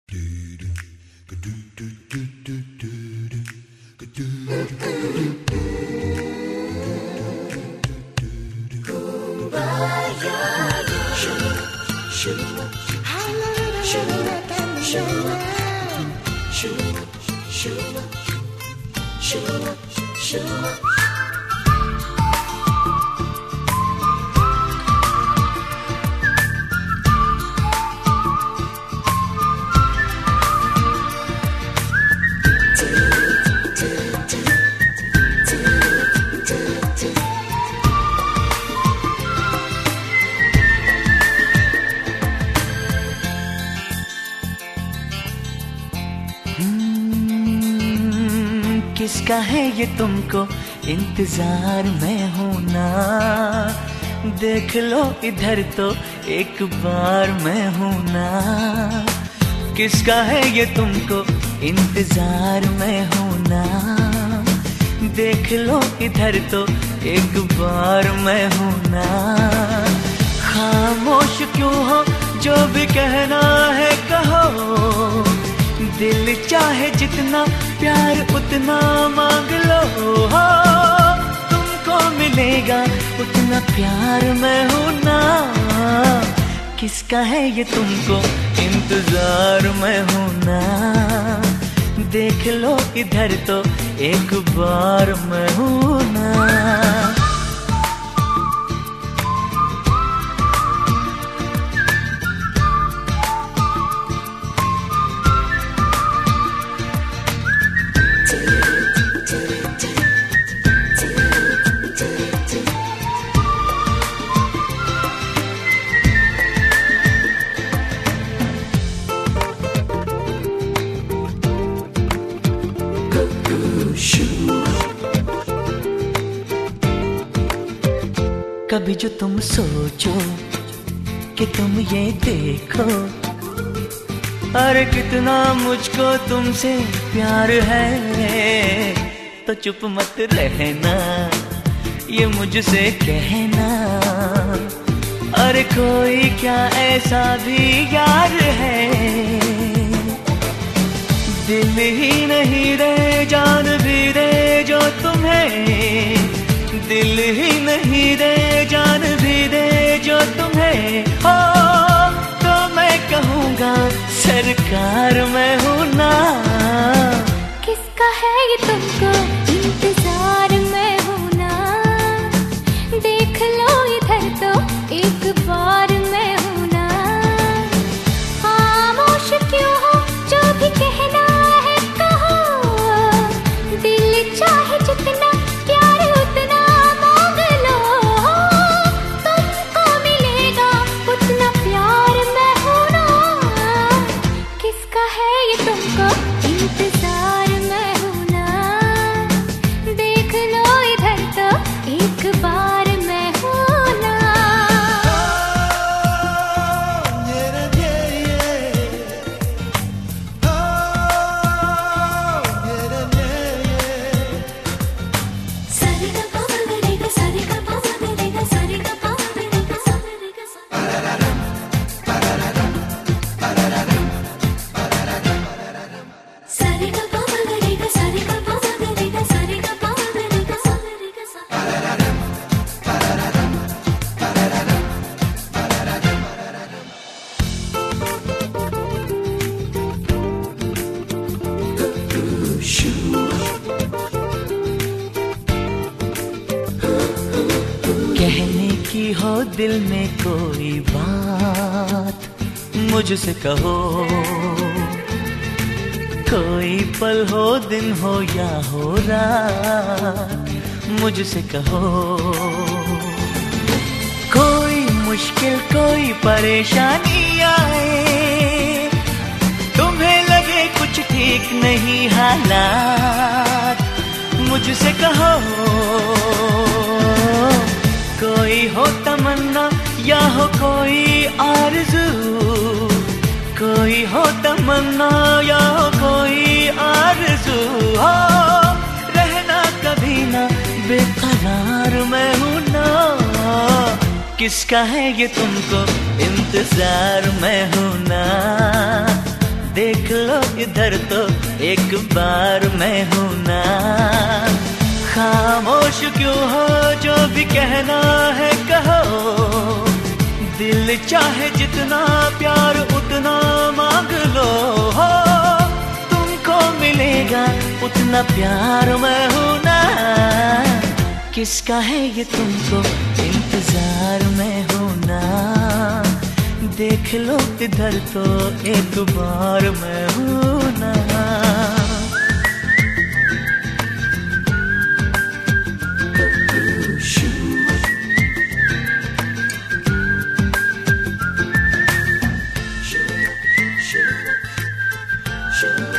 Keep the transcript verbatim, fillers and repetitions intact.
किसका है ये तुमको इंतजार में हूं ना, देख लो इधर तो एक बार मैं हूं ना। किसका है ये तुमको इंतजार में हूं ना, देख लो इधर तो एक बार मैं हूं ना। खामोश क्यों हो, जो भी कहना है कहो, दिल चाहे जितना प्यार उतना मांग लो। हो तुमको मिलेगा उतना प्यार मैं हूं ना। किसका है ये तुमको इंतजार मैं हूं ना, देख लो इधर तो एक बार मैं हूं ना। कभी जो तुम सोचो कि तुम ये देखो, अरे कितना मुझको तुमसे प्यार है, तो चुप मत रहना ये मुझसे कहना। अरे कोई क्या ऐसा भी यार है, दिल ही नहीं रे जान भी रे जो तुम्हें, दिल ही नहीं रे जान भी दे जो तुम्हें। हो तो मैं कहूँगा सरकार मैं हूँ ना। किसका है ये तुमको इंतजार मैं हूँ ना, देख लो इधर तो एक बार मैं हूँ ना। खामोश क्यों हो, जो भी कहना है कहो, दिल चाहे जितना कहने की हो दिल में कोई बात मुझसे कहो, कोई पल हो दिन हो या हो रात मुझसे कहो। कोई मुश्किल कोई परेशानी आए, तुम्हें लगे कुछ ठीक नहीं हालात मुझसे कहो। कोई हो तमन्ना या हो कोई आरज़ू, कोई हो तमन्ना या हो कोई आरज़ू, हो रहना कभी ना बेकरार मैं हूँ ना। किसका है ये तुमको इंतजार मैं हूँ ना, देख इधर तो एक बार मैं हूं ना। खामोश क्यों हो, जो भी कहना है कहो, दिल चाहे जितना प्यार उतना मांग लो। हो तुमको मिलेगा उतना प्यार मैं हूं ना। किसका है ये तुमको इंतजार मैं हूं ना। देख लो इधर तो एक बार मैं हूं ना। Sure.